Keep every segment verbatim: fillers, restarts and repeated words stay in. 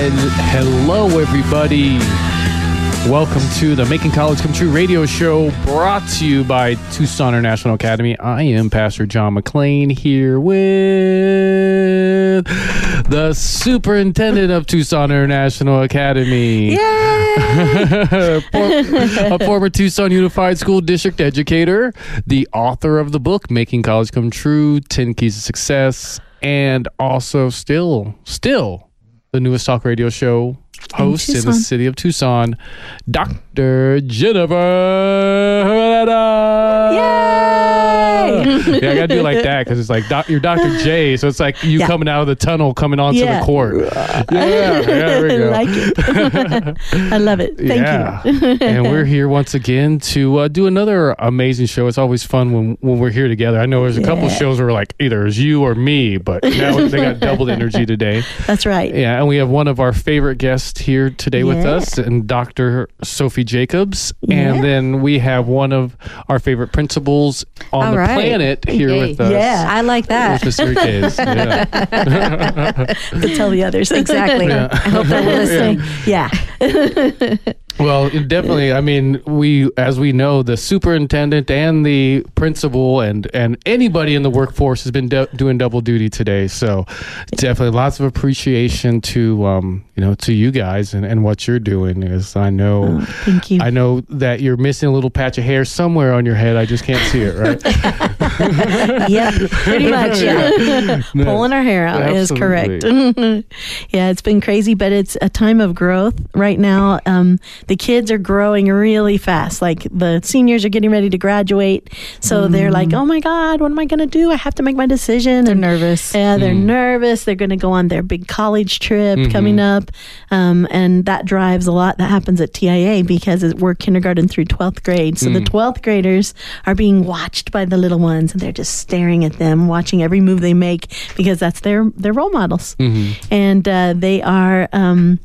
Hello, everybody. Welcome to the Making College Come True radio show, brought to you by Tucson International Academy. I am Pastor John McClain here with the superintendent of Tucson International Academy. Yay! A former Tucson Unified School District educator, the author of the book, Making College Come True, ten Keys to Success, and also still, still the newest talk radio show host in, in the city of Tucson, Doctor Jennifer Herrera. Yay! Yeah, I gotta do it like that because it's like doc, you're Doctor J, so it's like you yeah. coming out of the tunnel, coming onto yeah. the court. Yeah, yeah, there we go. I like it. I love it. Thank yeah. you. And we're here once again to uh, do another amazing show. It's always fun when, when we're here together. I know there's a yeah. couple shows where like either it's you or me, but now they got doubled energy today. That's right. Yeah, and we have one of our favorite guests here today yeah. with us, and Doctor Sophie Jacobs. Yeah. And then we have one of our favorite principals on All the right. planet here Yay. with us. Yeah, I like that. Miss Enriquez. Yeah. To tell the others. Exactly. Yeah. I hope they're listening. Yeah. Well, definitely. I mean, we, as we know, the superintendent and the principal and, and anybody in the workforce has been de- doing double duty today. So definitely lots of appreciation to, um, you know, to you guys and, and what you're doing. Is I know, oh, thank you. I know that you're missing a little patch of hair somewhere on your head. I just can't see it, right? Yep, pretty much. Yeah. No, pulling our hair out absolutely. is correct. Yeah, it's been crazy, but it's a time of growth right now. Um, the kids are growing really fast. Like the seniors are getting ready to graduate, so mm. they're like, "Oh my God, what am I going to do? I have to make my decision." They're and, nervous. Yeah, they're mm. nervous. They're going to go on their big college trip mm-hmm. coming up, um, and that drives a lot that happens at T I A because we're kindergarten through twelfth grade. So mm. the twelfth graders are being watched by the little ones, and they're just staring at them, watching every move they make because that's their their role models, mm-hmm. and uh, they are. Um,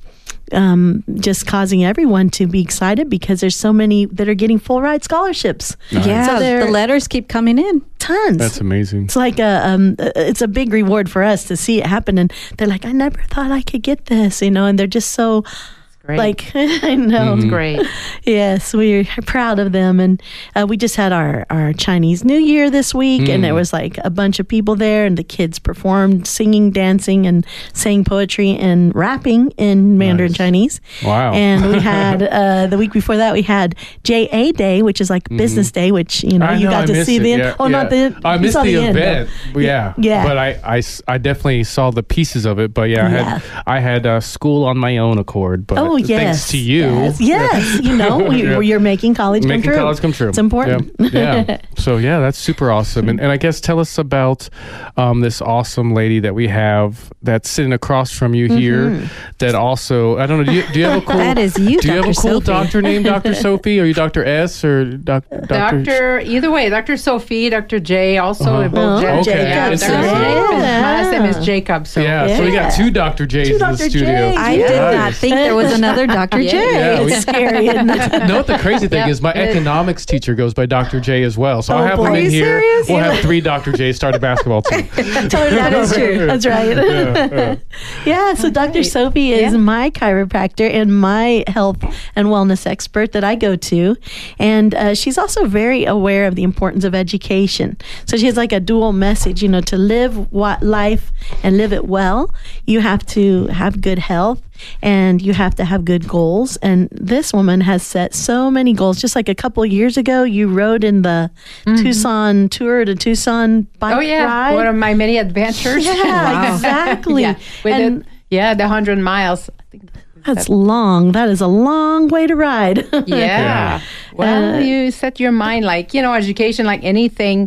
Um, just causing everyone to be excited because there's so many that are getting full ride scholarships. Nice. Yeah, so the letters keep coming in. Tons. That's amazing. It's like a, um, it's a big reward for us to see it happen. And they're like, I never thought I could get this, you know, and they're just so Great. like, I know. It's great. Yes, we're proud of them. And uh, we just had our, our Chinese New Year this week, Mm. and there was like a bunch of people there, and the kids performed singing, dancing, and saying poetry and rapping in Mandarin Nice. Chinese. Wow. And we had, uh, the week before that, we had J A Day, which is like Mhm. Business Day, which, you know, I you know, got I to missed see it. the end. Yeah, Oh, yeah. not the, I you missed saw the, the end, event. though. Yeah. Yeah. But I, I, I definitely saw the pieces of it. But yeah, I Yeah. had I had uh, school on my own accord. But Oh, thanks yes. to you. Yes, yes. You know, we, Yeah. you're making college Making come true. college come true. It's important. Yeah. yeah. So yeah, that's super awesome. And, and I guess tell us about um, this awesome lady that we have that's sitting across from you here. Mm-hmm. That also, I don't know. Do you, do you have a cool? That is you, Do you have a Doctor cool Sophie. doctor named Doctor Sophie? Are you Doctor S or doc, Doctor? Doctor, either way, Doctor Sophie, Doctor J, also Uh-huh. both Oh, J. okay. Yeah, It's Doctor a- J. Yeah. My last name is Jacob. So Yeah, so we got Yeah. two Doctor J's Two in the Doctor studio. J's. I Yeah. did not think there was another Doctor Yeah. J. Yeah, we- It's scary, isn't it? know what the crazy thing Yep. is? My economics teacher goes by Doctor J as well. So Oh, I'll have boy. him Are in you here. serious? We'll Yeah. have three Doctor J's start a basketball team. That is true. That's right. Yeah, yeah. Yeah, so Doctor right. Sophie is Yeah. my chiropractor and my health and wellness expert that I go to. And uh, she's also very aware of the importance of education. So she has like a dual message, you know, to live what life and live it well, you have to have good health and you have to have good goals. And this woman has set so many goals. Just like a couple of years ago, you rode in the Tucson tour to Tucson bike Oh yeah, ride. one of my many adventures. Yeah, Wow. exactly. yeah, with And- the, yeah, the hundred miles. I think That's long. That is a long way to ride. Yeah. Yeah. Well, Uh, you set your mind like, you know, education, like anything.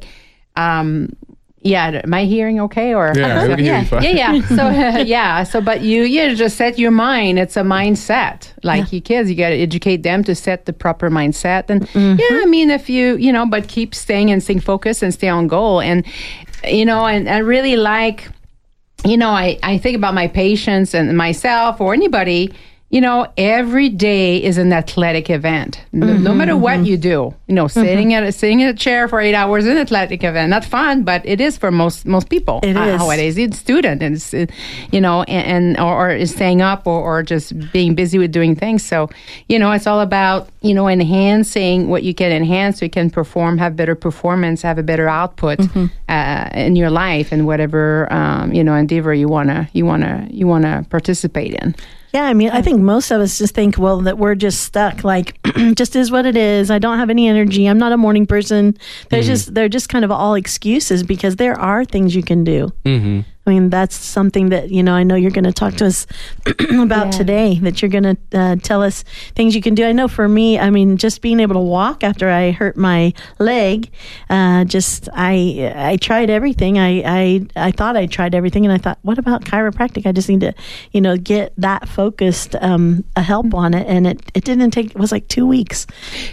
Um, yeah. Am I hearing okay? Or Yeah, we can hear you fine. yeah, yeah. So uh, yeah. So, but you, you just set your mind. It's a mindset. Like your kids, you got to educate them to set the proper mindset. And yeah, I mean, if you, you know, but keep staying and staying focused and stay on goal. And, you know, and I really like, you know, I, I think about my patients and myself or anybody, you know, every day is an athletic event. No, Mm-hmm, no matter what you do, you know, sitting at a, sitting in a chair for eight hours is an athletic event. Not fun, but it is for most most people. It is. Nowadays. It's student, and it's, uh, you know, and, and or, or is staying up or, or just being busy with doing things. So, you know, it's all about, you know, enhancing what you can enhance so you can perform, have better performance, have a better output Mm-hmm. uh, in your life and whatever um, you know endeavor you wanna you wanna you wanna participate in. Yeah, I mean, I think most of us just think, well, that we're just stuck. Like, just is what it is. I don't have any energy. I'm not a morning person. There's just they're just kind of all excuses because there are things you can do. Mm-hmm. I mean, that's something that, you know, I know you're going to talk to us about Yeah. today, that you're going to uh, tell us things you can do. I know for me, I mean, just being able to walk after I hurt my leg, uh, just, I I tried everything. I, I, I thought I tried everything, and I thought, what about chiropractic? I just need to, you know, get that focused um, a help on it. And it, it didn't take, it was like two weeks.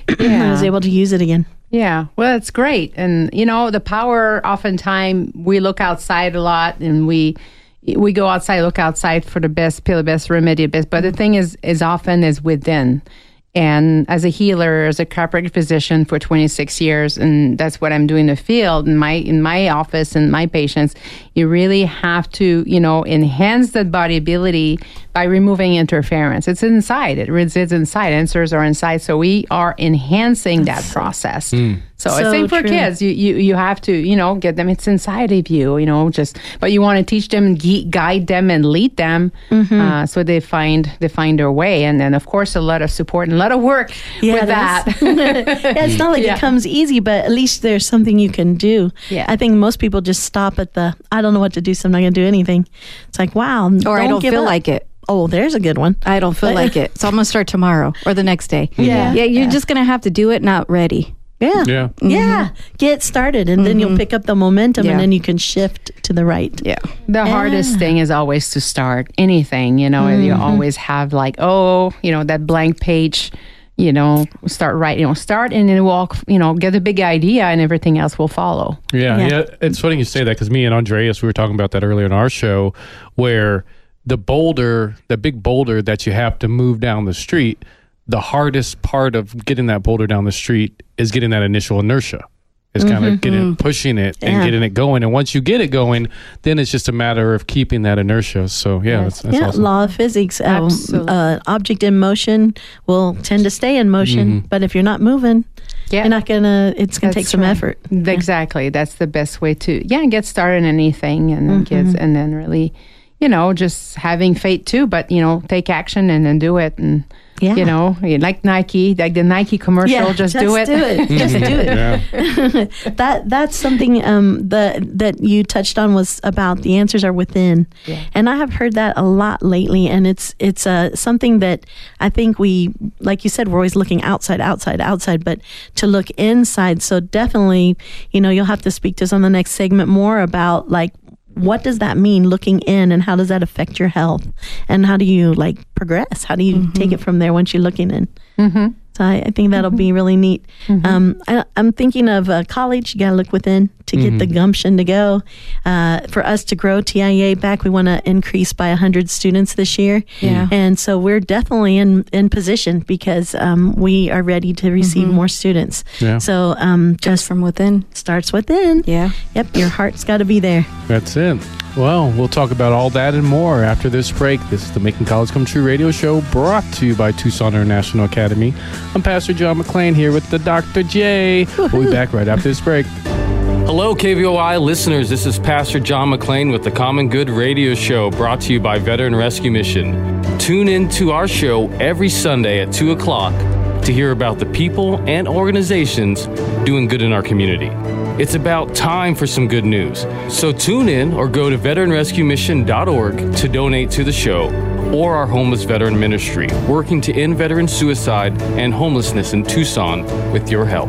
I was able to use it again. Yeah, well, it's great. And, you know, the power, oftentimes, we look outside a lot and we we go outside, look outside for the best pill, the best remedy, the best. But the thing is, is often is within. And as a healer, as a chiropractic physician for twenty-six years, and that's what I'm doing in the field, in my in my office and my patients, you really have to, you know, enhance that body ability by removing interference. It's inside. It resides inside. Answers are inside. So we are enhancing that process. Mm. So, So it's same for true. kids. You, you you have to, you know, get them. It's inside of you, you know, just, but you want to teach them, gui- guide them and lead them Mm-hmm. uh, so they find they find their way. And then, of course, a lot of support and a lot of work Yeah, with that. that's- yeah, it's not like Yeah. it comes easy, but at least there's something you can do. Yeah. I think most people just stop at the, I don't know what to do, so I'm not going to do anything. It's like, wow. Or I don't give feel up. like it. Oh, there's a good one. I don't feel like it. So I'm going to start tomorrow or the next day. Yeah. Yeah, you're Yeah. just going to have to do it not ready. Yeah. Yeah. Yeah. Get started, and then you'll pick up the momentum, Yeah. and then you can shift to the right. Yeah. The hardest thing is always to start anything, you know, you always have like, oh, you know, that blank page, you know, start right, you know, start and then walk, you know, get a big idea and everything else will follow. Yeah, Yeah. yeah. It's funny you say that because me and Andreas, we were talking about that earlier in our show, where the boulder, the big boulder that you have to move down the street, the hardest part of getting that boulder down the street is getting that initial inertia. It's kind of getting pushing it and Yeah. getting it going. And once you get it going, then it's just a matter of keeping that inertia. So yeah, that's, that's yeah, awesome. law of physics. Um, Absolutely. uh, object in motion will tend to stay in motion, but if you're not moving, Yeah. you're not gonna. It's gonna take That's some right. effort. Exactly. That's the best way to, yeah, get started in anything and then kids, and then really, you know, just having faith too, but, you know, take action and then do it. And, Yeah. you know, like Nike, like the Nike commercial, just, do it. do it. Just do it. Yeah. that that's something um that that you touched on was about the answers are within. Yeah. And I have heard that a lot lately, and it's it's uh something that I think we, like you said, we're always looking outside outside outside, but to look inside. So definitely, you know, you'll have to speak to us on the next segment more about like, what does that mean, looking in, and how does that affect your health, and how do you like progress? How do you take it from there once you're looking in? Mm-hmm. So I, I think that'll be really neat. Um, I, I'm thinking of uh, college. You got to look within to get the gumption to go. Uh, for us to grow T I A back, we want to increase by one hundred students this year. Yeah. And so we're definitely in, in position because um, we are ready to receive more students. Yeah. So um, Just just from within. starts within. Yeah. Yep, your heart's got to be there. That's it. Well, we'll talk about all that and more after this break. This is the Making College Come True radio show brought to you by Tucson International Academy. I'm Pastor John McClain here with the Doctor J. We'll be back right after this break. Hello, K V O I listeners. This is Pastor John McClain with the Common Good radio show brought to you by Veteran Rescue Mission. Tune in to our show every Sunday at two o'clock to hear about the people and organizations doing good in our community. It's about time for some good news. So tune in or go to veteran rescue mission dot org to donate to the show or our homeless veteran ministry, working to end veteran suicide and homelessness in Tucson with your help.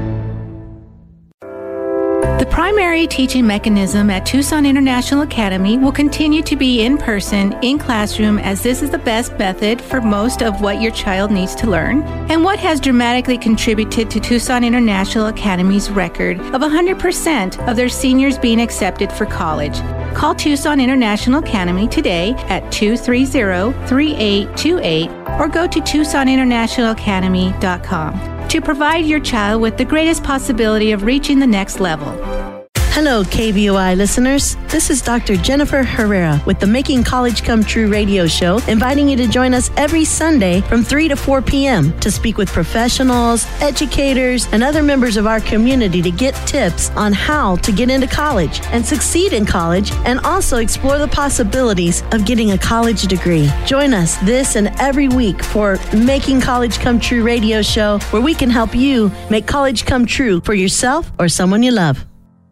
The primary teaching mechanism at Tucson International Academy will continue to be in person, in classroom, as this is the best method for most of what your child needs to learn, and what has dramatically contributed to Tucson International Academy's record of one hundred percent of their seniors being accepted for college. Call Tucson International Academy today at two three zero, three eight two eight or go to Tucson International Academy dot com to provide your child with the greatest possibility of reaching the next level. Hello, K B O I listeners. This is Doctor Jennifer Herrera with the Making College Come True radio show, inviting you to join us every Sunday from three to four p.m. to speak with professionals, educators, and other members of our community to get tips on how to get into college and succeed in college, and also explore the possibilities of getting a college degree. Join us this and every week for Making College Come True radio show, where we can help you make college come true for yourself or someone you love.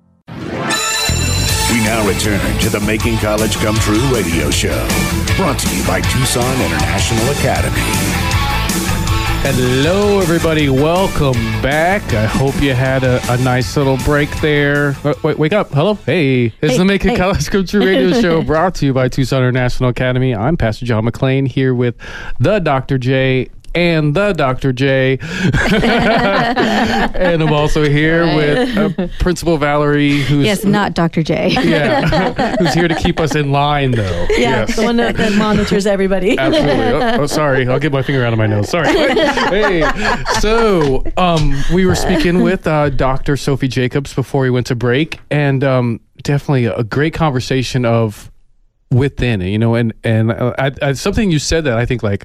We now return to the Making College Come True radio show, brought to you by Tucson International Academy. Hello, everybody. Welcome back. I hope you had a, a nice little break there. Uh, wait, wake up. Hello. Hey. This Hey, is the Making hey. College Come True radio show, brought to you by Tucson International Academy. I'm Pastor John McClain here with the Doctor J and the Doctor J. And I'm also here with uh, Principal Valerie, who's Yes, not Doctor J. yeah, who's here to keep us in line, though. Yeah, Yes. the one that, that monitors everybody. Absolutely. Oh, oh, sorry. I'll get my finger out of my nose. Sorry. Hey. So, um, we were speaking with uh, Doctor Sophie Jacobs before we went to break, and um, definitely a great conversation of within, you know, and and uh, I, I, something you said that I think like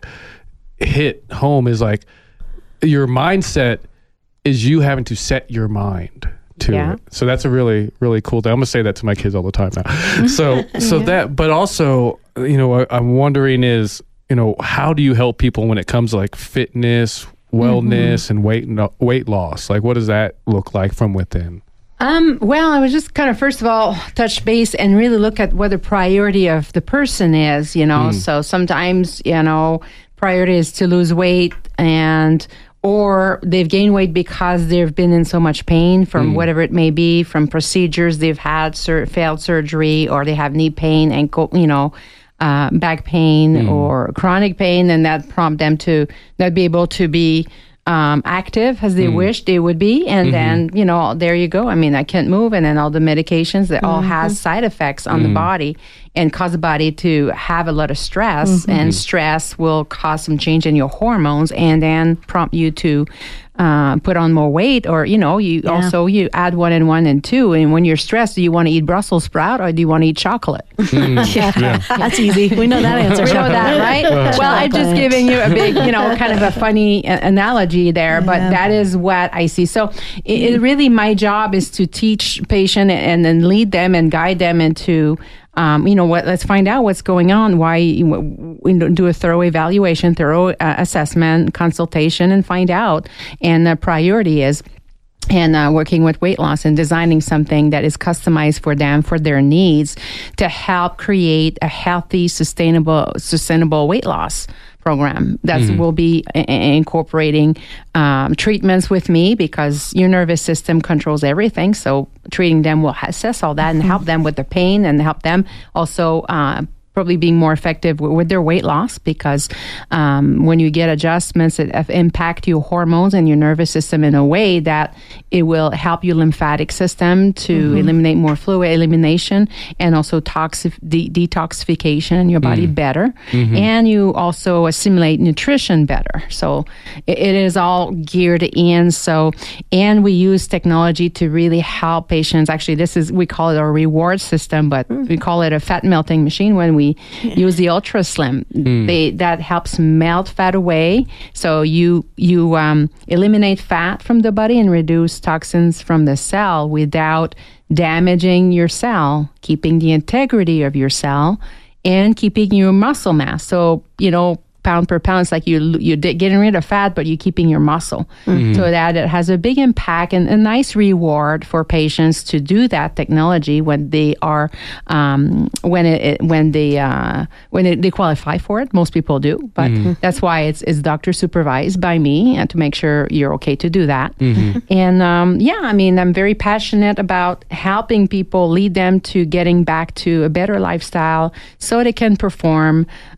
hit home is like your mindset is you having to set your mind to Yeah. it. So that's a really, really cool thing. I'm gonna say that to my kids all the time now. So, so that, but also, you know, what I'm wondering is, you know, how do you help people when it comes to like fitness, wellness, and weight no, weight loss? Like, what does that look like from within? Um, well, I was just kind of, first of all, touch base and really look at what the priority of the person is, you know. So sometimes, you know, priority is to lose weight, and or they've gained weight because they've been in so much pain from whatever it may be, from procedures they've had, sur- failed surgery, or they have knee pain, ankle, you know, uh, back pain, or chronic pain, and that prompt them to not be able to be um, active as they wish they would be. And then, you know, there you go. I mean, I can't move. And then all the medications that all has side effects on the body and cause the body to have a lot of stress. And stress will cause some change in your hormones and then prompt you to uh, put on more weight. Or, you know, you also, you add one and one and two. And when you're stressed, do you want to eat Brussels sprout or do you want to eat chocolate? Yeah. That's easy. We know that answer. We know that, right? Well, I'm just Chocolate. giving you a big, you know, kind of a funny uh, analogy there, but that is what I see. So it, it really, my job is to teach patient and then lead them and guide them into, um, you know, what. Let's find out what's going on. Why you, we do a thorough evaluation, thorough uh, assessment, consultation, and find out. And the priority is. And uh, working with weight loss and designing something that is customized for them, for their needs, to help create a healthy, sustainable, sustainable weight loss program that mm-hmm. will be a- a- incorporating um, treatments with me, because your nervous system controls everything. So treating them will assess all that and help them with the pain, and help them also uh, probably being more effective w- with their weight loss, because um, when you get adjustments that have impact your hormones and your nervous system in a way that it will help your lymphatic system to mm-hmm. eliminate more fluid elimination, and also toxif- de- detoxification in your body mm-hmm. better. Mm-hmm. And you also assimilate nutrition better. So it, it is all geared in. So, and we use technology to really help patients. Actually, this is, we call it a reward system, but mm-hmm. we call it a fat melting machine when we Yeah. use the Ultra Slim. Mm. They, that helps melt fat away. So you you um, eliminate fat from the body and reduce toxins from the cell without damaging your cell, keeping the integrity of your cell, and keeping your muscle mass. So, you know, pound per pound, it's like you, you're getting rid of fat, but you're keeping your muscle. Mm-hmm. So that it has a big impact and a nice reward for patients to do that technology when they are, um, when it, it when they, uh, when it, they qualify for it. Most people do, but mm-hmm. that's why it's, it's doctor supervised by me, and to make sure you're okay to do that. Mm-hmm. And um, yeah, I mean, I'm very passionate about helping people, lead them to getting back to a better lifestyle so they can perform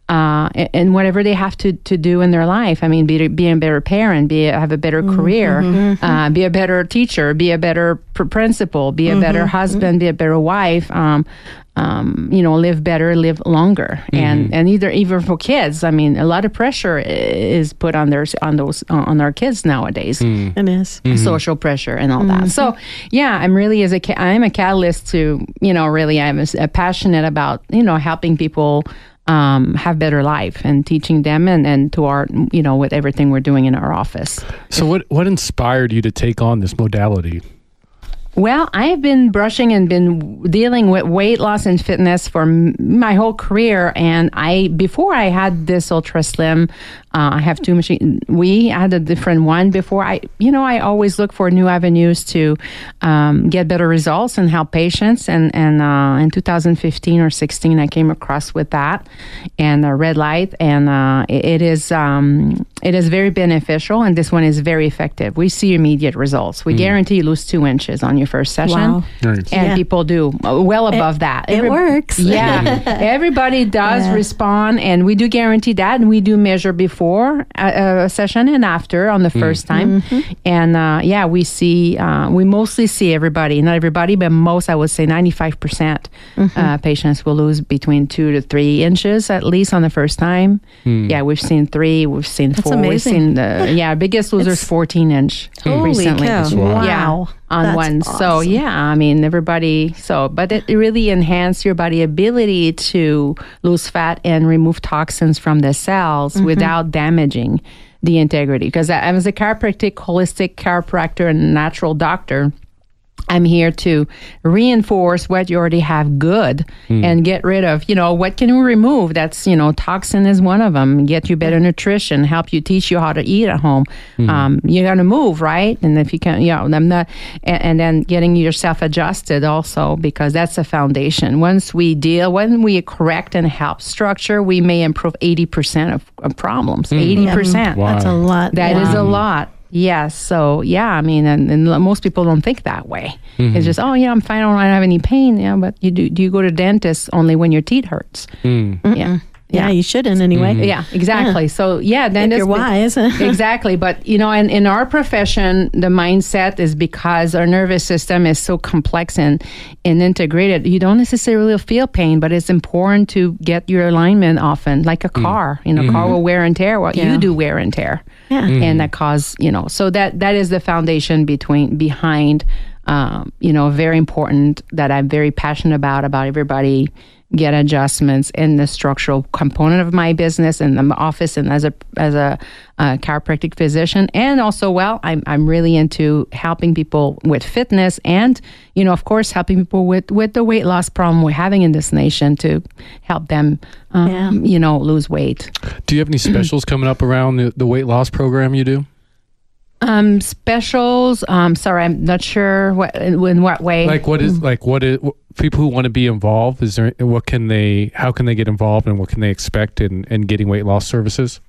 uh, and whatever they have to, to do in their life. I mean, be, be a better parent, be a, have a better career, mm-hmm. uh, be a better teacher, be a better pr- principal, be a mm-hmm. better husband, be a better wife. Um, Um, you know, live better, live longer, mm-hmm. and and either even for kids. I mean, a lot of pressure is put on their on those uh, on our kids nowadays. Mm. It is mm-hmm. social pressure and all mm-hmm. that. So yeah, I'm really as a I'm a catalyst to you know really I'm a, a passionate about you know helping people um, have better life and teaching them and, and to our you know with everything we're doing in our office. So what what inspired you to take on this modality? Well, I have been brushing and been dealing with weight loss and fitness for m- my whole career. And I, before I had this Ultra Slim, uh, I have two machines. We had a different one before. I, you know, I always look for new avenues to um, get better results and help patients. And and uh, in two thousand fifteen or sixteen, I came across with that and a red light, and uh, it, it is um, it is very beneficial. And this one is very effective. We see immediate results. We mm. guarantee you lose two inches on your first session. Wow. Nice. And yeah. people do well above it, that. It Every, works. Yeah. Everybody does yeah. respond, and we do guarantee that, and we do measure before a, a session and after on the mm. first time. Mm-hmm. And uh, yeah, we see, uh, we mostly see everybody, not everybody, but most, I would say ninety-five percent mm-hmm. uh, patients will lose between two to three inches at least on the first time. Mm. Yeah, we've seen three, we've seen That's four. amazing. We've seen the, yeah, biggest loser is fourteen inch Holy recently. cow. Wow. Yeah, on That's one. awesome. So yeah, I mean everybody. So, but it really enhances your body ability to lose fat and remove toxins from the cells mm-hmm. without damaging the integrity. Because as a chiropractic, holistic chiropractor, and natural doctor, I'm here to reinforce what you already have good mm. and get rid of, you know, what can we remove? That's, you know, toxin is one of them. Get you better nutrition, help you teach you how to eat at home. Mm. Um, you're going to move, right? And if you can, you know, I'm not, and, and then getting yourself adjusted also, because that's the foundation. Once we deal, when we correct and help structure, we may improve eighty percent of, of problems, mm. eighty percent. Wow. That's a lot. That yeah. is a lot. Yes. So, yeah, I mean, and, and most people don't think that way. Mm-hmm. It's just, oh, yeah, I'm fine. I don't have any pain. Yeah, but you do, do you go to dentist only when your teeth hurts? Mm. Yeah. Yeah, you shouldn't anyway. Mm-hmm. Yeah, exactly. Yeah. So, yeah, then if you're wise. Exactly. But, you know, in, in our profession, the mindset is because our nervous system is so complex and, and integrated, you don't necessarily feel pain, but it's important to get your alignment often, like a car. Mm. You know, mm-hmm. car will wear and tear. Well, yeah. you do wear and tear. Yeah. Mm-hmm. And Mm. that cause, you know, so that that is the foundation between behind, um, you know, very important that I'm very passionate about, about everybody get adjustments in the structural component of my business in the office and as a as a uh, chiropractic physician. And also, well, I'm I'm really into helping people with fitness and, you know, of course, helping people with, with the weight loss problem we're having in this nation to help them, um, yeah. you know, lose weight. Do you have any specials coming up around the, the weight loss program you do? Um, specials. Um, sorry, I'm not sure what in what way. Like what is like what is what, people who want to be involved? Is there what can they? How can they get involved, and what can they expect in, in getting weight loss services?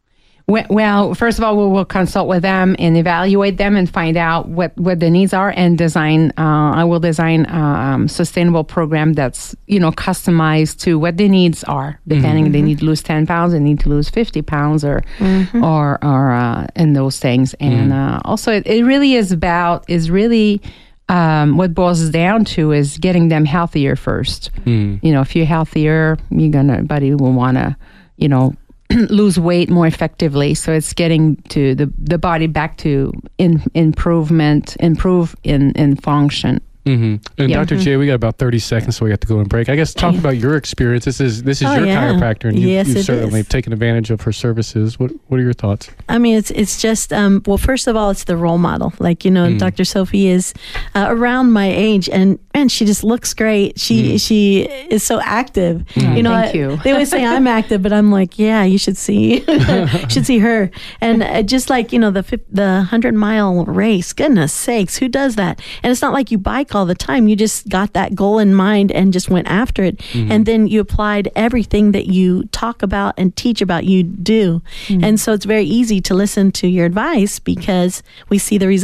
Well, first of all, we will consult with them and evaluate them and find out what, what the needs are and design. Uh, I will design a um, sustainable program that's, you know, customized to what the needs are. Depending, mm-hmm. they need to lose ten pounds, they need to lose fifty pounds, or mm-hmm. or or uh, in those things. And mm. uh, also, it, it really is about is really. Um, what boils down to is getting them healthier first. Mm. You know, if you're healthier, you're gonna, body will want to, you know, lose weight more effectively. So it's getting to the, the body back to in, improvement, improve in, in function. Mm-hmm. And yeah. Doctor J, we got about thirty seconds, so we have to go and break. I guess talk about your experience. This is this is oh, your yeah. chiropractor, and you, yes, you've it certainly is. taken advantage of her services. What What are your thoughts? I mean, it's it's just um, well, first of all, it's the role model. Like you know, mm. Doctor Sophie is uh, around my age, and man, she just looks great. She mm. she is so active. Mm. You know, Thank I, you. They always say I'm active, but I'm like, yeah, you should see, you should see her. And uh, just like you know, the the hundred mile race. Goodness sakes, who does that? And it's not like you bike all the time. You just got that goal in mind and just went after it. Mm-hmm. And then you applied everything that you talk about and teach about, you do. Mm-hmm. And so it's very easy to listen to your advice because we see the result.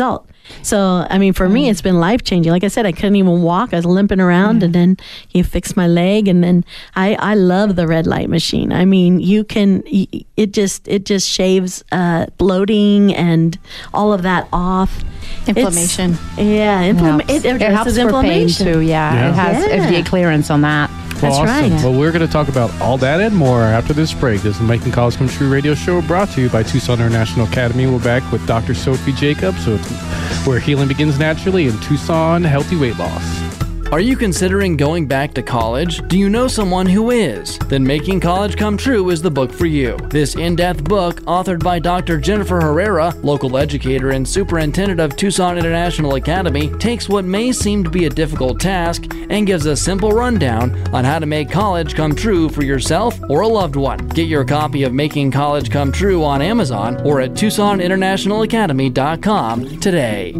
So, I mean, for me, it's been life changing. Like I said, I couldn't even walk. I was limping around, and then you fixed my leg, and then I, I love the red light machine. I mean, you can it just it just shaves uh, bloating and all of that off. Inflammation. It's, yeah, inflammation. It, it, it helps for pain too. Yeah, Yeah. it has Yeah. F D A clearance on that. Well, That's awesome. right. Well, we're going to talk about all that and more after this break. This is the Making College Come True radio show brought to you by Tucson International Academy. We're back with Doctor Sophie Jacobs, so it's where healing begins naturally in Tucson, healthy weight loss. Are you considering going back to college? Do you know someone who is? Then Making College Come True is the book for you. This in-depth book, authored by Doctor Jennifer Herrera, local educator and superintendent of Tucson International Academy, takes what may seem to be a difficult task and gives a simple rundown on how to make college come true for yourself or a loved one. Get your copy of Making College Come True on Amazon or at Tucson International Academy dot com today.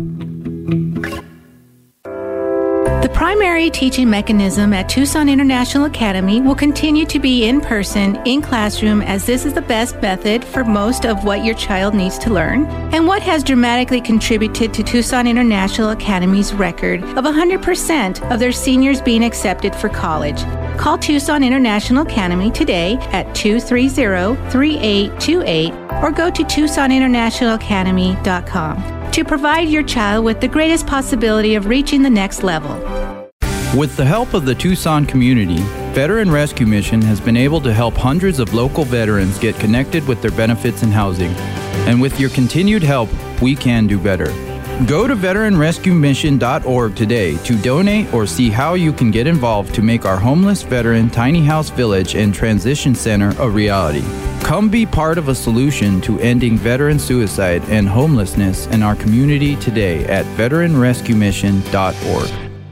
The primary teaching mechanism at Tucson International Academy will continue to be in person, in classroom, as this is the best method for most of what your child needs to learn, and what has dramatically contributed to Tucson International Academy's record of one hundred percent of their seniors being accepted for college. Call Tucson International Academy today at two three zero, three eight two eight or go to Tucson International Academy dot com to provide your child with the greatest possibility of reaching the next level. With the help of the Tucson community, Veteran Rescue Mission has been able to help hundreds of local veterans get connected with their benefits and housing. And with your continued help, we can do better. Go to veteran rescue mission dot org today to donate or see how you can get involved to make our homeless veteran tiny house village and transition center a reality. Come be part of a solution to ending veteran suicide and homelessness in our community today at veteran rescue mission dot org.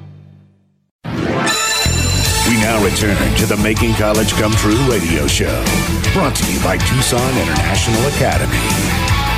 We now return to the Making College Come True radio show, brought to you by Tucson International Academy.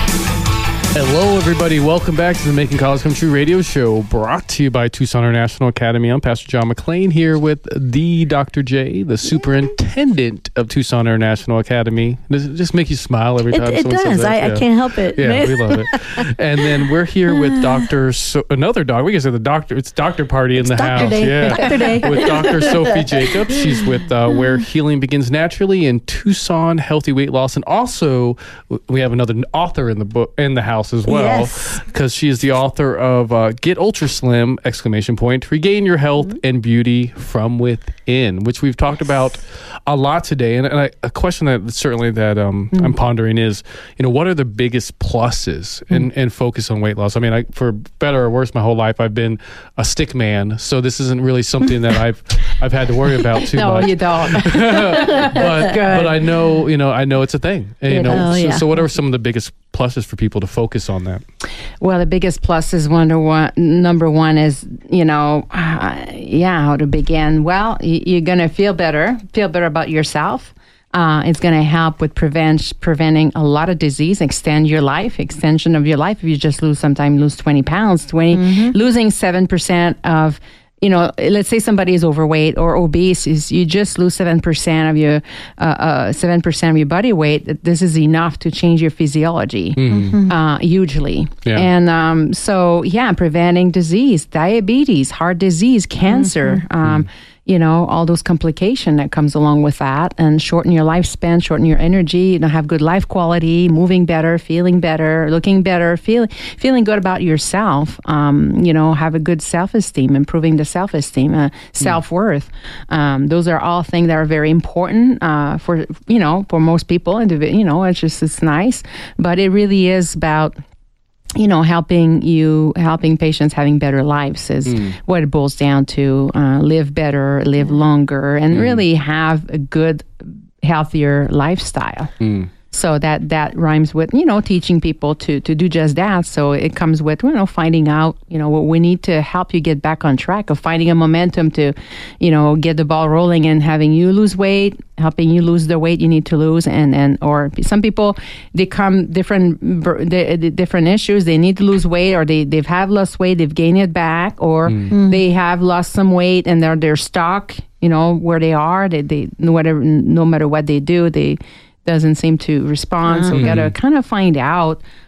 Hello, everybody. Welcome back to the Making College Come True radio show, brought to you by Tucson International Academy. I'm Pastor John McClain here with the Doctor J, the superintendent of Tucson International Academy. Does it just make you smile every It, time it someone says does. that? I, Yeah. I can't help it. Yeah, we love it. And then we're here with Doctor So- another dog. We can say the doctor. It's doctor party in the Doctor house. Day. Yeah, Doctor Day. with Doctor Sophie Jacobs. She's with uh, Where Healing Begins Naturally in Tucson, healthy weight loss, and also w- we have another author in the book in the house as well. Yes. Because she is the author of uh, Get Ultra Slim! Exclamation point Regain Your Health Mm-hmm. and Beauty from Within, which we've talked about a lot today. And, and I, a question that certainly that um, Mm. I'm pondering is, you know, what are the biggest pluses in, in focus on weight loss? I mean, I, for better or worse, my whole life I've been a stick man, so this isn't really something that I've I've had to worry about too No, much. you don't. but but I know you know I know it's a thing. And, you It know, is. so, Oh, yeah. so what are some of the biggest pluses for people to focus on that? Well, the biggest plus is wonder one, number one is, you know, uh, yeah, how to begin. Well, y- you're going to feel better, feel better about yourself. Uh, it's going to help with prevent, preventing a lot of disease, extend your life, extension of your life. If you just lose, sometime lose twenty pounds, twenty, losing seven percent of, you know, let's say somebody is overweight or obese, is you just lose seven percent of your, uh, uh, seven percent of your body weight. This is enough to change your physiology, uh, hugely. Yeah. And um, so, yeah, preventing disease, diabetes, heart disease, cancer, um, you know, all those complications that comes along with that, and shorten your lifespan, shorten your energy, you know, have good life quality, moving better, feeling better, looking better, feeling feeling good about yourself. Um, you know, have a good self-esteem, improving the self-esteem, uh, self-worth. Um, those are all things that are very important uh, for you know for most people. Individ- you know, it's just it's nice, but it really is about, you know, helping you, helping patients having better lives is what it boils down to. Uh, live better, live longer, and really have a good, healthier lifestyle. So that that rhymes with, you know, teaching people to to do just that. So it comes with, you know, finding out, you know, what we need to help you get back on track, of finding a momentum to, you know, get the ball rolling and having you lose weight, helping you lose the weight you need to lose, and and or some people, they come different the, the different issues. They need to lose weight, or they they've have lost weight, they've gained it back, or they have lost some weight and they're they're stuck, you know, where they are. They they whatever no matter what they do, they doesn't seem to respond. So we got to kind of find out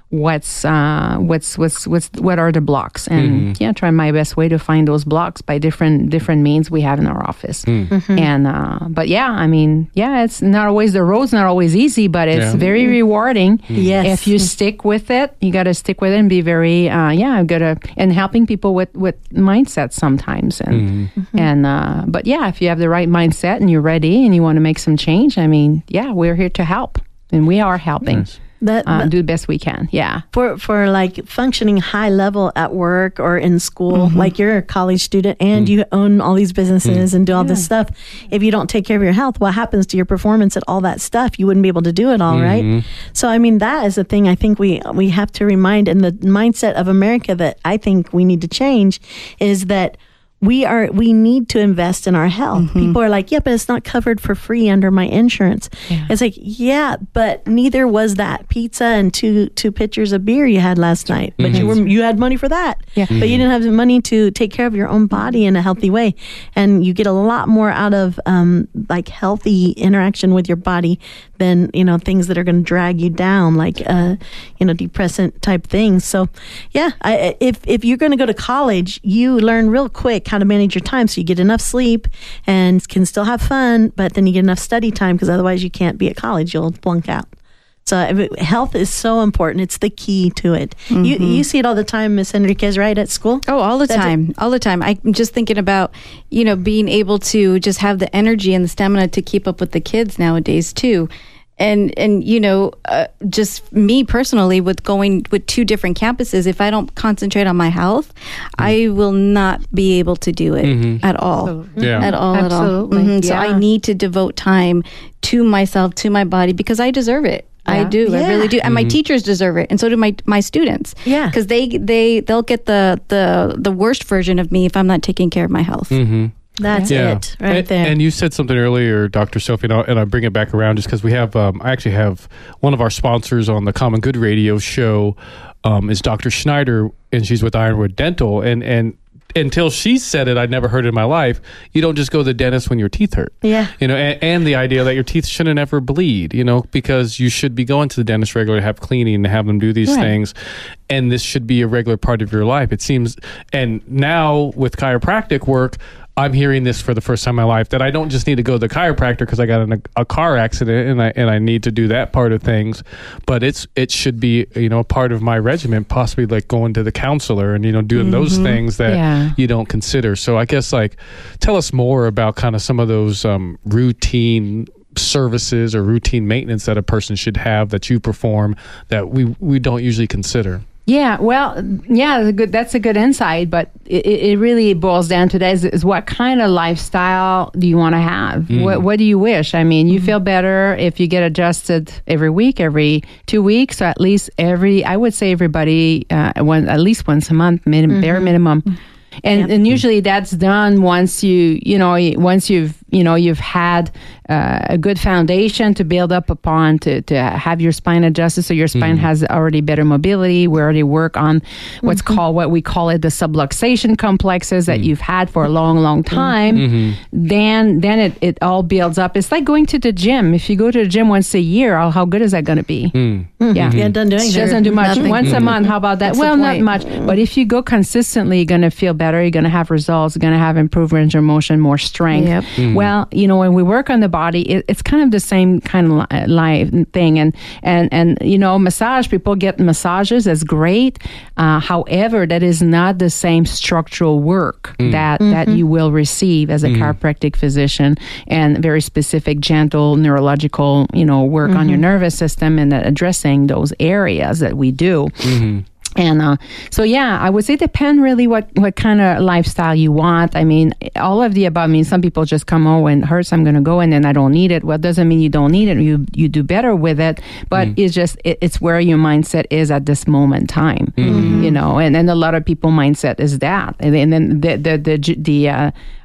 what's uh, what's what's what's what are the blocks, and mm-hmm. yeah, try my best way to find those blocks by different different means we have in our office. Mm-hmm. And uh, but yeah, I mean, yeah, it's not always the road's not always easy, but it's yeah. very rewarding. Mm-hmm. Yes, if you stick with it, you got to stick with it and be very uh, yeah, gotta and helping people with with mindset sometimes, and mm-hmm. and uh, but yeah, if you have the right mindset and you're ready and you want to make some change, I mean, yeah, we're here to help, and we are helping. Yes. That, uh, do the best we can. Yeah. For for like functioning high level at work or in school, mm-hmm. like you're a college student and mm-hmm. you own all these businesses mm-hmm. and do all yeah. this stuff. If you don't take care of your health, what happens to your performance at all that stuff? You wouldn't be able to do it all, mm-hmm. right? So, I mean, that is a thing I think we we have to remind, and the mindset of America that I think we need to change is that We are. We need to invest in our health. Mm-hmm. People are like, yeah, but it's not covered for free under my insurance. Yeah. It's like, yeah, but neither was that pizza and two two pitchers of beer you had last night. But mm-hmm. you were you had money for that. Yeah. Mm-hmm. But you didn't have the money to take care of your own body in a healthy way. And you get a lot more out of um, like healthy interaction with your body than, you know, things that are going to drag you down, like uh, you know, depressant type things. So, yeah, I, if if you're going to go to college, you learn real quick how to manage your time, so you get enough sleep and can still have fun, but then you get enough study time, because otherwise you can't be at college, you'll flunk out. So health is so important. It's the key to it. Mm-hmm. You you see it all the time, Miss Enriquez, right, at school? Oh, all the That's time. It. All the time. I'm just thinking about, you know, being able to just have the energy and the stamina to keep up with the kids nowadays, too. And, and you know, uh, just me personally, with going with two different campuses, if I don't concentrate on my health, mm-hmm. I will not be able to do it mm-hmm. at all. Absolutely. Yeah. At all, Absolutely. at all. Mm-hmm. Yeah. So I need to devote time to myself, to my body, because I deserve it. Yeah. I do. Yeah. I really do. And mm-hmm. my teachers deserve it. And so do my my students. Yeah. Because they, they, they'll get the, the, the worst version of me if I'm not taking care of my health. Mm-hmm. That's yeah. it right and, there. And you said something earlier, Doctor Sophie, and, and I bring it back around just because we have, um, I actually have one of our sponsors on the Common Good Radio show um, is Doctor Schneider, and she's with Ironwood Dental. And, and until she said it, I'd never heard it in my life. You don't just go to the dentist when your teeth hurt. Yeah. You know, and, and the idea that your teeth shouldn't ever bleed, you know, because you should be going to the dentist regularly, have cleaning, to have them do these right. things. And this should be a regular part of your life. It seems, and now with chiropractic work, I'm hearing this for the first time in my life, that I don't just need to go to the chiropractor because I got in a, a car accident and I and I need to do that part of things, but it's it should be, you know, part of my regimen, possibly like going to the counselor and, you know, doing mm-hmm. those things that yeah. you don't consider. So I guess, like, tell us more about kind of some of those um, routine services or routine maintenance that a person should have that you perform that we we don't usually consider. Yeah, well, yeah, that's a good, that's a good insight, but it, it really boils down to that is, is what kind of lifestyle do you want to have? Mm. What what do you wish? I mean, you mm. feel better if you get adjusted every week, every two weeks, or at least every, I would say everybody, uh, one, at least once a month, minim, mm-hmm. bare minimum. And yep. and usually that's done once you, you know, once you've, you know, you've had uh, a good foundation to build up upon to, to have your spine adjusted, so your spine mm-hmm. has already better mobility. We already work on what's mm-hmm. called, what we call it, the subluxation complexes that mm-hmm. you've had for a long, long time. Mm-hmm. Then then it, it all builds up. It's like going to the gym. If you go to the gym once a year, how, how good is that going to be? Mm-hmm. Yeah, yeah, done doing it doesn't do much. Nothing. Once mm-hmm. a month, how about that? That's well, not much. But if you go consistently, you're going to feel better. You're going to have results. You're going to have improved range of motion, more strength. Yep. Mm-hmm. Well, you know, when we work on the body, it, it's kind of the same kind of li- life thing. And, and, and, you know, massage, people get massages. That's great. Uh, however, that is not the same structural work mm. that, mm-hmm. that you will receive as a mm-hmm. chiropractic physician, and very specific, gentle, neurological, you know, work mm-hmm. on your nervous system and addressing those areas that we do. Mm-hmm. And uh, so, yeah, I would say depend really what, what kind of lifestyle you want. I mean, all of the above. I mean, some people just come, oh, when it hurts, I'm going to go, and then I don't need it. Well, it doesn't mean you don't need it. You you do better with it. But mm. it's just, it, it's where your mindset is at this moment in time, mm-hmm. you know. And then a lot of people mindset is that. And, and then the, the, the, the uh,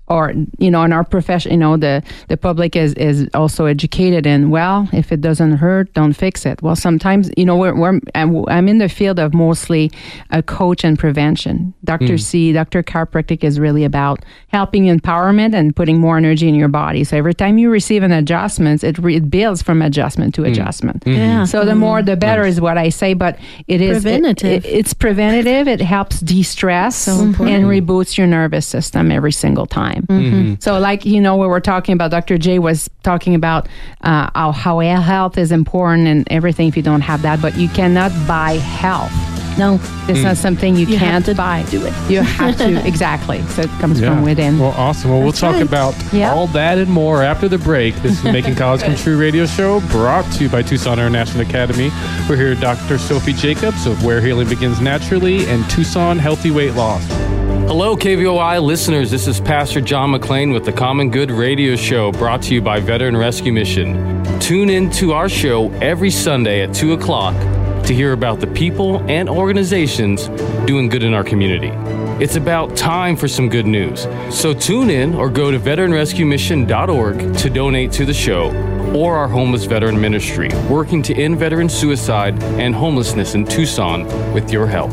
or, you know, in our profession, you know, the, the public is, is also educated in, well, if it doesn't hurt, don't fix it. Well, sometimes, you know, we're, we're I'm, I'm in the field of mostly a coach and prevention. Doctor Mm. C, Doctor Chiropractic is really about helping empowerment and putting more energy in your body. So every time you receive an adjustment, it, re- it builds from adjustment to mm. adjustment. Mm-hmm. Yeah. So the more, the better nice. Is what I say, but it is preventative. It, it, it's preventative. It helps de-stress so and reboots your nervous system every single time. Mm-hmm. So like, you know, we were talking about, Doctor J was talking about uh, how, how health is important and everything if you don't have that, but you cannot buy health. No, it's mm. not something you, you can't buy. Do it. You have to, exactly. So it comes yeah. from within. Well, awesome. Well, That's we'll talk right. about yep. all that and more after the break. This is the Making College Come True radio show brought to you by Tucson International Academy. We're here with Doctor Sophie Jacobs of Where Healing Begins Naturally and Tucson Healthy Weight Loss. Hello, K V O I listeners. This is Pastor John McLean with the Common Good radio show brought to you by Veteran Rescue Mission. Tune in to our show every Sunday at two o'clock to hear about the people and organizations doing good in our community. It's about time for some good news. So tune in or go to veteran rescue mission dot org to donate to the show or our homeless veteran ministry, working to end veteran suicide and homelessness in Tucson with your help.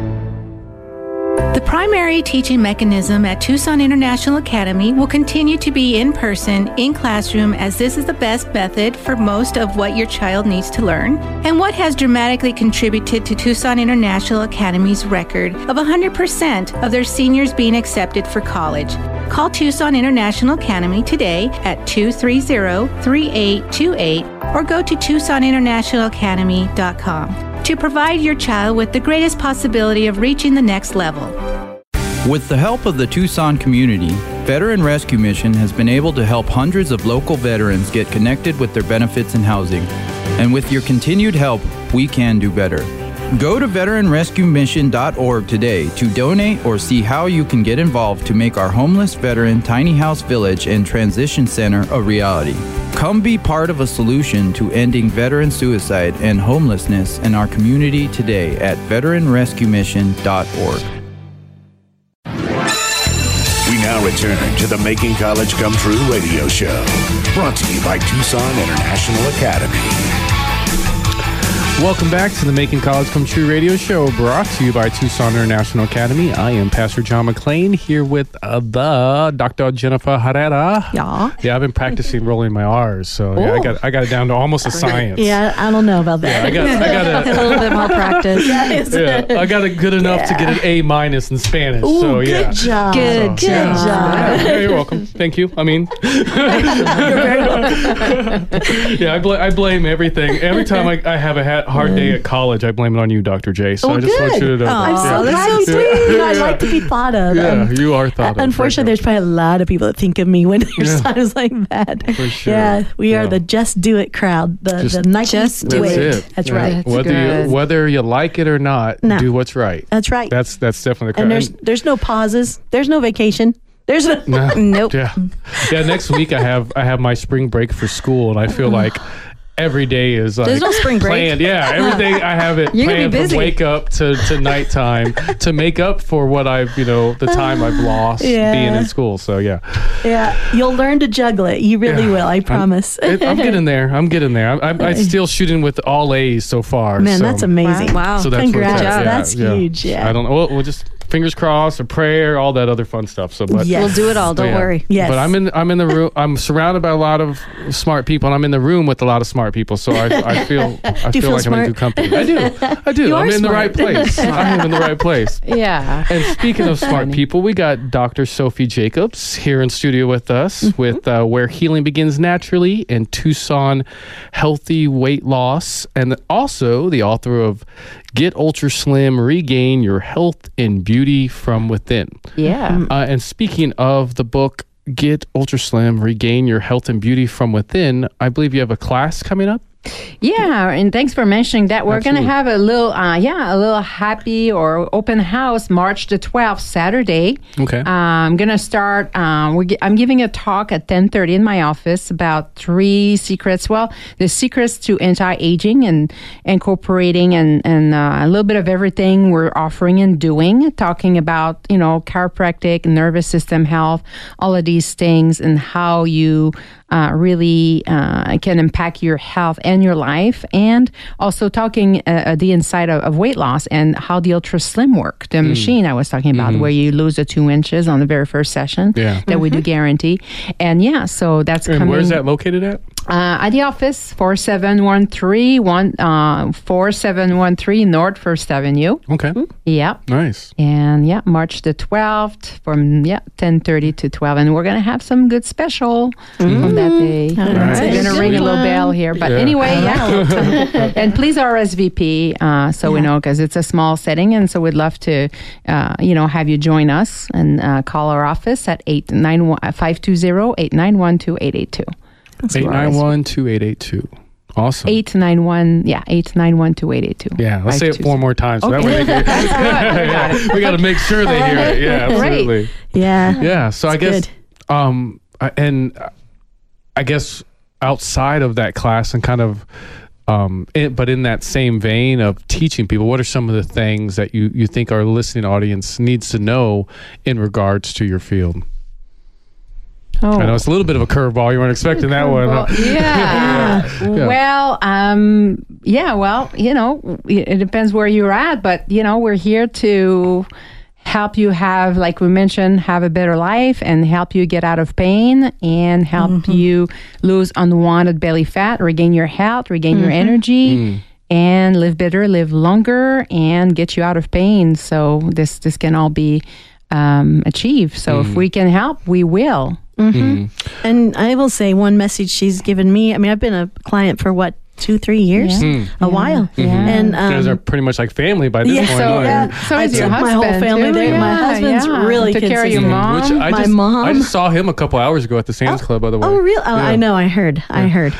The primary teaching mechanism at Tucson International Academy will continue to be in person, in classroom, as this is the best method for most of what your child needs to learn, and what has dramatically contributed to Tucson International Academy's record of one hundred percent of their seniors being accepted for college. Call Tucson International Academy today at two three zero, three eight two eight or go to tucson international academy dot com to provide your child with the greatest possibility of reaching the next level. With the help of the Tucson community, Veteran Rescue Mission has been able to help hundreds of local veterans get connected with their benefits and housing. And with your continued help, we can do better. Go to veteran rescue mission dot org today to donate or see how you can get involved to make our homeless veteran tiny house village and transition center a reality. Come be part of a solution to ending veteran suicide and homelessness in our community today at veteran rescue mission dot org. We now return to the Making College Come True radio show, brought to you by Tucson International Academy. Welcome back to the Making College Come True radio show, brought to you by Tucson International Academy. I am Pastor John McLean here with uh, the Doctor Jennifer Herrera. Yeah. Yeah, I've been practicing rolling my R's, so yeah, I got I got it down to almost a science. Yeah, I don't know about that. Yeah, I got I got a, a little bit more practice. Yeah, I got it good enough yeah. to get an A minus in Spanish. Ooh, so yeah, good job. So, Good, good yeah. job. Yeah, you're welcome. Thank you. I mean, you're very welcome. yeah, I, bl- I blame everything. Every time I, I have a ha- hard day at college, I blame it on you, Doctor J. So oh, I just good. want you to know. Oh, I'm so yeah. glad you sweet. I'd like to be thought of. Yeah, um, you are thought of. Unfortunately, there's probably a lot of people that think of me when there's yeah. times like that. For sure. Yeah, we are yeah. the Just Do It crowd. The, just, the Nike just do that's it. it. That's yeah. right. That's whether good. you whether you like it or not, No. do what's right. That's right. That's that's definitely the crowd. And there's there's no pauses. There's no vacation. There's no. No. Nope. Yeah, yeah. Next week I have I have my spring break for school, and I feel like every day is like There's no spring break. planned. Yeah, every day I have it You're gonna be planned from busy. wake up to, to nighttime to make up for what I've you know the time I've lost Yeah. being in school. So yeah, Yeah, you'll learn to juggle it. You really Yeah. will. I promise. I'm, it, I'm getting there. I'm getting there. I'm, I'm, I'm still shooting with all A's so far. Man, so. that's amazing. Wow. So that's Congrats. where it's at. Yeah, That's yeah. huge. Yeah. I don't know. We'll, we'll just fingers crossed, a prayer, all that other fun stuff. So, but Yes. We'll do it all. Don't yeah. worry. Yes. But I'm in. I'm in the room. I'm surrounded by a lot of smart people, and I'm in the room with a lot of smart people. So I, I feel. I Do you feel feel like I'm in smart? good company. I do. I do. You I'm are in the right smart. place. I am in the right place. Yeah. And speaking of smart people, we got Doctor Sophie Jacobs here in studio with us Mm-hmm. with uh, Where Healing Begins Naturally and Tucson Healthy Weight Loss, and also the author of Get Ultra Slim, Regain Your Health and Beauty from Within. Yeah. Uh, and speaking of the book, Get Ultra Slim, Regain Your Health and Beauty from Within, I believe you have a class coming up. Yeah, and thanks for mentioning that. We're going to Absolutely. have a little, uh, yeah, a little happy or open house March the twelfth, Saturday. Okay. Uh, I'm going to start, um, we're, gi- I'm giving a talk at ten thirty in my office about three secrets. Well, the secrets to anti-aging and incorporating and, and uh, a little bit of everything we're offering and doing, talking about, you know, chiropractic, nervous system health, all of these things and how you uh, really uh, can impact your health and your life, and also talking uh, the inside of, of weight loss and how the Ultra Slim work, the machine I was talking about, where you lose the two inches on the very first session Yeah. that we do guarantee. And yeah, so that's And coming. where's that located at? Uh, at the office, four seven one three, one, uh, four seven one three North First Avenue. Okay. Yeah. Nice. And yeah, March the twelfth from yeah ten thirty to twelve, and we're gonna have some good special on that day. right. We're gonna ring a little bell here, but Yeah. anyway, yeah. And please R S V P uh, so we know, because it's a small setting, and so we'd love to, uh, you know, have you join us and uh, call our office at eight nine one five two zero eight nine one two eight eight two. eight nine one, two eight eight two. Awesome. Eight nine one yeah eight nine one two eight eight two. Yeah, let's say it four more times. So that way they Okay. get, yeah, we got to make sure they hear it. Yeah, Great. absolutely. Yeah. Yeah. So I guess, good. um, I- and I guess outside of that class and kind of, um, it, but in that same vein of teaching people, what are some of the things that you you think our listening audience needs to know in regards to your field? Oh. I know it's a little bit of a curveball. You weren't expecting that one. Well, huh? yeah. Yeah. Well, um, yeah, well, you know, it depends where you're at, but, you know, we're here to help you have, like we mentioned, have a better life and help you get out of pain and help Mm-hmm. you lose unwanted belly fat, regain your health, regain your energy. And live better, live longer, and get you out of pain. So this this can all be um, achieved. So if we can help, we will. Mm-hmm. And I will say one message she's given me. I mean, I've been a client for what, two, three years? Yeah. A while. And You guys um, are pretty much like family by this yeah, point. So, aren't you? uh, so I is your took husband. my whole family too. there. My Yeah, husband's yeah. really took care of your consistent. mom. Which I my just, mom- I just saw him a couple hours ago at the Sam's Club, by the way. Oh, really? Oh, Yeah. I know. I heard. I heard.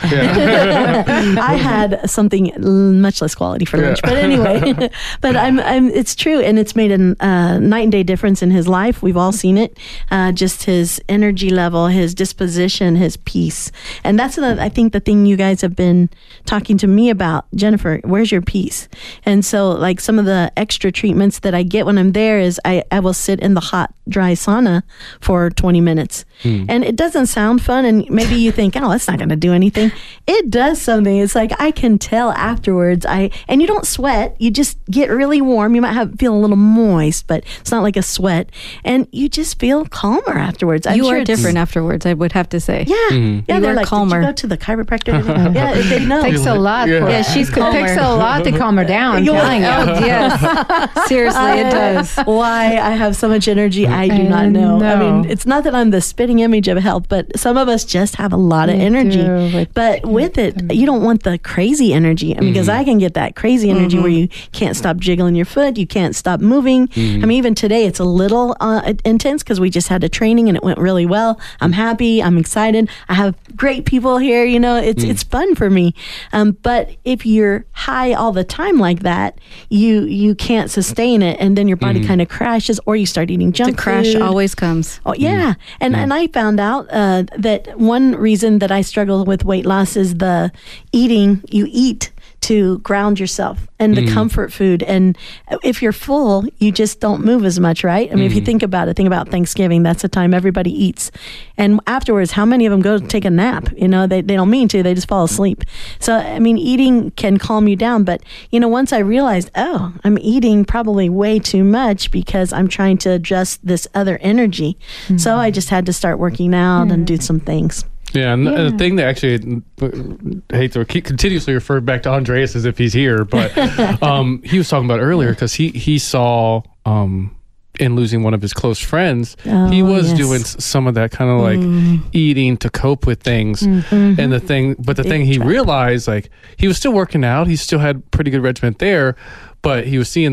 I had something l- much less quality for lunch, Yeah. but anyway. But I'm, I'm. It's true, and it's made a uh, night and day difference in his life. We've all seen it. Uh, just his energy level, his disposition, his peace, and that's the, I think the thing you guys have been talking to me about, Jennifer. Where's your peace? And so, like some of the extra treatments that I get when I'm there is I, I will sit in the hot, dry sauna for twenty minutes. And it doesn't sound fun. And maybe you think, oh, that's not going to do anything. It does something. It's like I can tell afterwards. I and you don't sweat. You just get really warm. You might have feel a little moist, but it's not like a sweat. And you just feel calmer afterwards. I'm you sure are it's- different afterwards, I would have to say. Yeah, yeah. You They're are like, calmer. did you go to the chiropractor today? Yeah, they know. Takes a lot. Yeah. For, Yeah, she's It calmer. takes a lot to calm her down. I'm You- telling you. Oh, yes. Seriously, it does. Why I have so much energy, I do not I know. I mean, know. it's not that I'm the spitting image of health, but some of us just have a lot of We energy. do. We- But with it, you don't want the crazy energy. I mean, because I can get that crazy energy where you can't stop jiggling your foot, you can't stop moving. I mean, even today, it's a little uh, intense because we just had a training and it went really well. I'm happy. I'm excited. I have great people here. You know, it's it's fun for me. Um, but if you're high all the time like that, you you can't sustain it, and then your body kind of crashes, or you start eating junk The crash food. always comes. Oh yeah, and and I found out uh, that one reason that I struggle with weight loss is the eating. You eat to ground yourself and the comfort food, and if you're full, you just don't move as much, right? I mean, if you think about it, think about Thanksgiving. That's the time everybody eats, and afterwards, how many of them go take a nap? You know, they they don't mean to; they just fall asleep. So I mean, eating can calm you down, but you know, once I realized, oh, I'm eating probably way too much because I'm trying to adjust this other energy. So I just had to start working out and do some things. Yeah, and and the thing that actually uh, I hate to keep continuously refer back to Andreas as if he's here, but um, he was talking about earlier because he he saw um, in losing one of his close friends, Oh, he was yes. doing s- some of that kind of like eating to cope with things, and the thing, but the Big thing he trap. realized, like he was still working out, he still had pretty good regiment there, but he was seeing that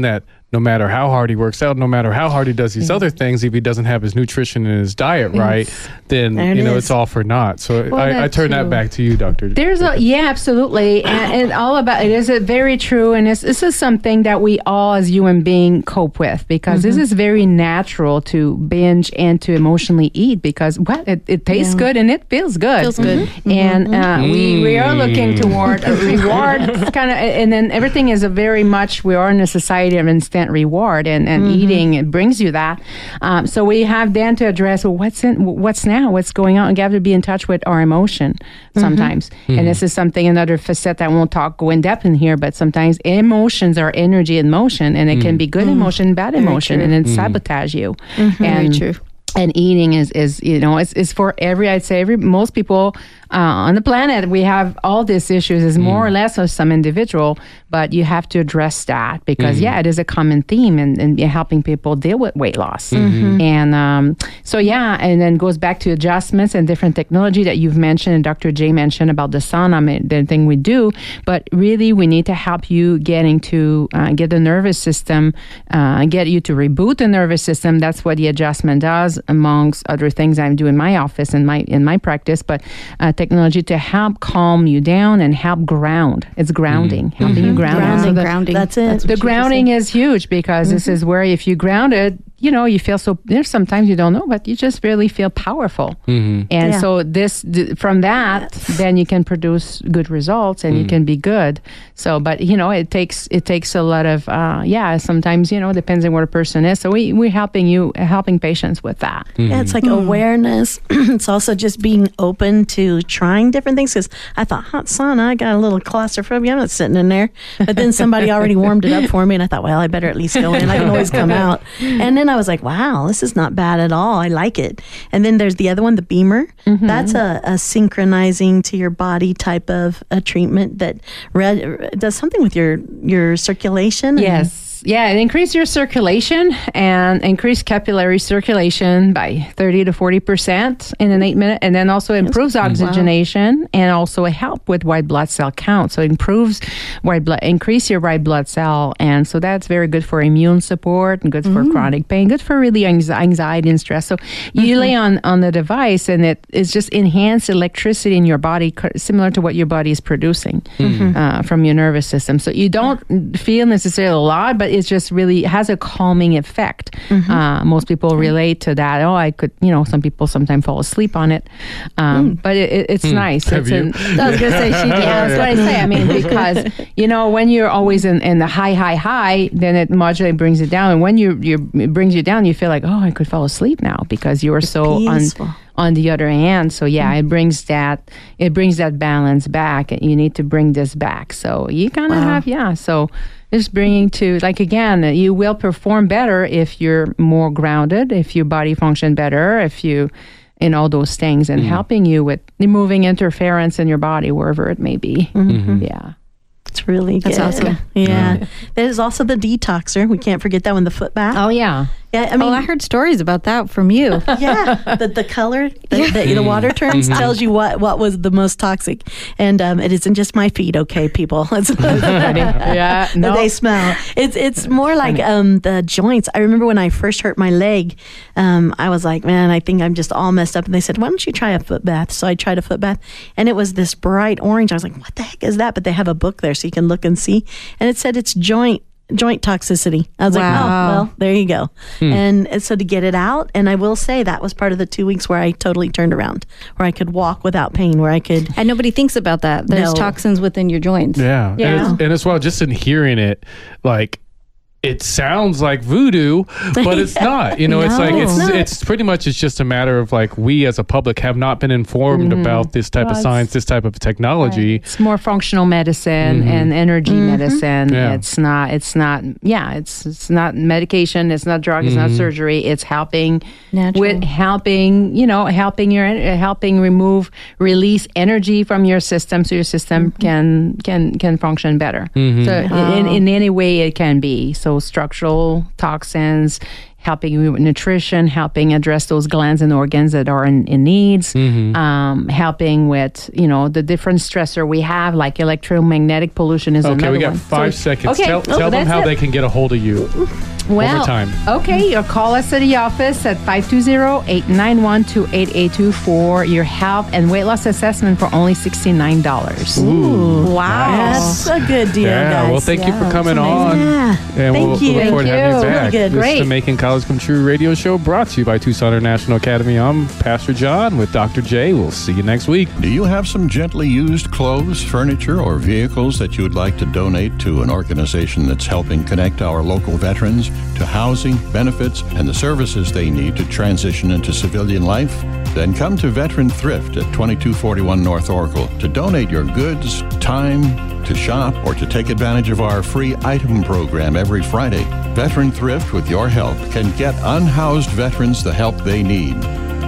no matter how hard he works out, no matter how hard he does these other things, if he doesn't have his nutrition and his diet right, then There it you know is. it's all for naught. So Well, I, I that's turn that true. back to you, Doctor There's a yeah, absolutely, and, and all about it is it very true, and it's, this is something that we all as human beings cope with because Mm-hmm. this is very natural to binge and to emotionally eat because well, it, it tastes good and it feels good, Feels good. Mm-hmm. and uh, we we are looking toward a reward, kind of, and then everything is a very much we are in a society of instant reward, and, and Mm-hmm. eating it brings you that. Um, so we have then to address well, what's in what's now, what's going on, and we have to be in touch with our emotion sometimes. And this is something another facet I won't talk go in depth in here, but sometimes emotions are energy in motion, and it can be good emotion, bad emotion, and then sabotage you. Very And true. and eating is, is you know it's, is for every I'd say every most people uh, on the planet we have all these issues is more or less of some individual, but you have to address that because yeah it is a common theme and and helping people deal with weight loss and um, so yeah and then goes back to adjustments and different technology that you've mentioned and Doctor J mentioned about the sauna I mean, the thing we do, but really we need to help you getting to uh, get the nervous system uh, get you to reboot the nervous system. That's what the adjustment does amongst other things I do in my office in my in my practice, but uh, technology to help calm you down and help ground. It's grounding, helping you ground. Grounding, So the- grounding. That's it. the grounding is huge because this is where if you grounded, you know, you feel so, there's sometimes you don't know, but you just really feel powerful. And Yeah. so this, th- from that, then you can produce good results and you can be good. So, but you know, it takes, it takes a lot of, uh, yeah, sometimes, you know, depends on where a person is. So we, we're helping you, helping patients with that. Yeah, it's like awareness. It's also just being open to trying different things. Because I thought hot sauna, I got a little claustrophobia. I'm not sitting in there. But then somebody already warmed it up for me, and I thought, well, I better at least go in. I can always come out. And then I was like, wow, this is not bad at all. I like it. And then there's the other one, the Beamer. That's a, a synchronizing to your body type of a treatment that re- does something with your your circulation. and- Yes. Yeah, it increases your circulation and increase capillary circulation by thirty to forty percent in an eight minute, and then also improves oxygenation and also help with white blood cell count. So it improves white blood, increase your white blood cell. And so that's very good for immune support and good for chronic pain, good for really anxi- anxiety and stress. So you lay on, on the device and it is just enhanced electricity in your body, c- similar to what your body is producing uh, from your nervous system. So you don't feel necessarily a lot, but it's just really has a calming effect. Uh, most people relate to that. Oh, I could, you know, some people sometimes fall asleep on it, um, but it, it, it's nice. Have It's you? an- I was going to say she did. Yeah, that's what I say. I mean, because you know, when you're always in, in the high, high, high, then it modulates, brings it down, and when you you it brings you down, you feel like, oh, I could fall asleep now because you were so on peaceful. on the other hand. So yeah, it brings that it brings that balance back, and you need to bring this back. So you kind of have yeah. So it's bringing to like again, you will perform better if you're more grounded, if your body function better, if you in all those things, and helping you with removing interference in your body wherever it may be. Yeah. It's really good. That's awesome. Yeah. There's also the detoxer. We can't forget that one, the foot bath. Oh yeah. Yeah, I mean, Oh, I heard stories about that from you. yeah, the, the color, the, the, the water turns tells you what, what was the most toxic. And um, it isn't just my feet, okay, people. It's, Yeah. No. They smell. It's it's more like um, the joints. I remember when I first hurt my leg, um, I was like, man, I think I'm just all messed up. And they said, why don't you try a foot bath? So I tried a foot bath, and it was this bright orange. I was like, what the heck is that? But they have a book there so you can look and see. And it said it's joint joint toxicity. I was like, Wow. oh, well, there you go. And, and so to get it out, and I will say that was part of the two weeks where I totally turned around, where I could walk without pain, where I could. And nobody thinks about that. There's No. toxins within your joints. Yeah. Yeah. And, it's, and as well, just in hearing it, like, it sounds like voodoo, but it's not. You know, it's No. like it's It's not. it's pretty much it's just a matter of like we as a public have not been informed about this type Well, of it's- science, this type of technology. It's more functional medicine and energy medicine. Yeah. It's not. It's not. Yeah. It's it's not medication. It's not drug. It's not surgery. It's helping Natural. with helping. You know, helping your en- helping remove release energy from your system, so your system can can can function better. So in in any way it can be. So so structural toxins, helping you with nutrition, helping address those glands and organs that are in, in needs, mm-hmm. um, helping with, you know, the different stressor we have, like electromagnetic pollution is okay, another one. Okay, we got five so, seconds. Okay. Tell, oh, tell them how it. they can get a hold of you. Well, time. Okay, or call us at the office at five two zero, eight nine one, two eight eight two for your health and weight loss assessment for only sixty-nine dollars. Ooh, wow. Nice. That's a good deal, yeah, guys. well, thank yeah, you for coming on. Yeah. And thank we'll you. look forward to having you back. Really good. This Great. is the Making College Come True radio show brought to you by Tucson International Academy. I'm Pastor John with Doctor J. We'll see you next week. Do you have some gently used clothes, furniture, or vehicles that you would like to donate to an organization that's helping connect our local veterans to housing, benefits, and the services they need to transition into civilian life? Then come to Veteran Thrift at twenty-two forty-one North Oracle to donate your goods, time, to shop, or to take advantage of our free item program every Friday. Veteran Thrift, with your help, can get unhoused veterans the help they need.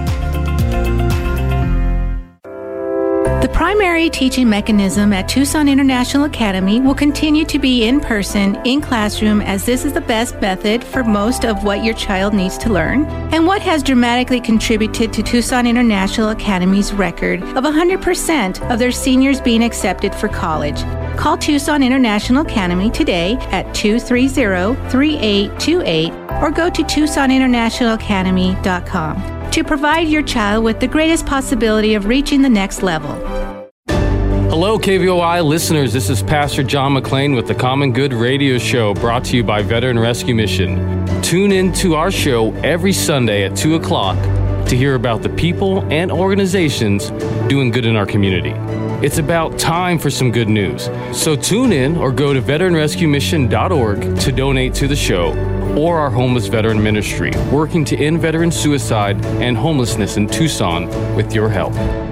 The primary teaching mechanism at Tucson International Academy will continue to be in person, in classroom, as this is the best method for most of what your child needs to learn, and what has dramatically contributed to Tucson International Academy's record of one hundred percent of their seniors being accepted for college. Call Tucson International Academy today at two three zero, three eight two eight or go to tucson international academy dot com to provide your child with the greatest possibility of reaching the next level. Hello, K V O I listeners. This is Pastor John McClain with the Common Good Radio Show, brought to you by Veteran Rescue Mission. Tune in to our show every Sunday at two o'clock to hear about the people and organizations doing good in our community. It's about time for some good news. So tune in or go to veteran rescue mission dot org to donate to the show or our homeless veteran ministry, working to end veteran suicide and homelessness in Tucson with your help.